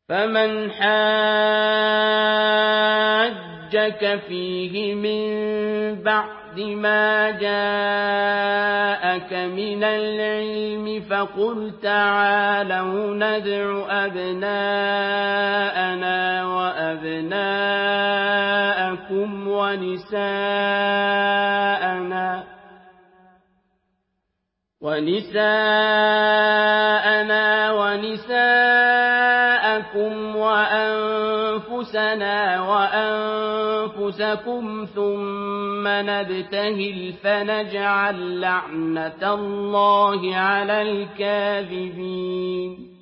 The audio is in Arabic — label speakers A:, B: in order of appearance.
A: فَمَنْ حَاجَّكَ فِيهِ مِن بَعْدِ مَا جَاءَكَ مِنَ الْعِلْمِ فَقُلْ تَعَالَوْا نَدْعُ أَبْنَاءَنَا وَأَبْنَاءَكُمْ وَنِسَاءَنَا وَنِسَاءَكُمْ وَأَنفُسَنَا وَأَنفُسَكُمْ ثُمَّ نَبْتَهِلْ فَنَجْعَلْ لَعْنَتَ اللَّهِ عَلَى الْكَاذِبِينَ